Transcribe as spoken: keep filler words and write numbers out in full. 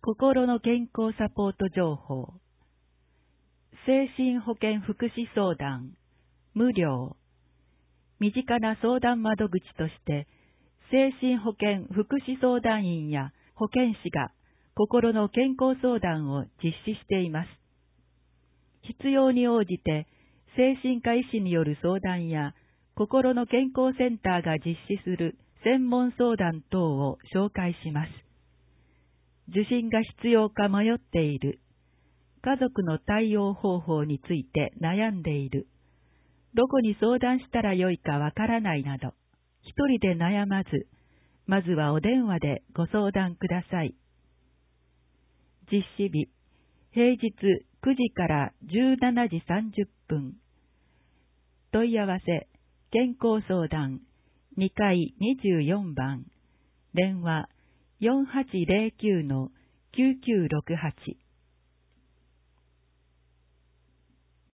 心の健康サポート情報。精神保健福祉相談、無料。身近な相談窓口として、精神保健福祉相談員や保健師が心の健康相談を実施しています。必要に応じて、精神科医師による相談や、心の健康センターが実施する専門相談等を紹介します。受診が必要か迷っている。家族の対応方法について悩んでいる。どこに相談したらよいかわからないなど、一人で悩まず、まずはお電話でご相談ください。実施日、平日くじからじゅうしちじさんじゅっぷん。問い合わせ、健康相談、にかいにじゅうよんばん。電話、よんはちゼロきゅうのきゅうきゅうろくはち。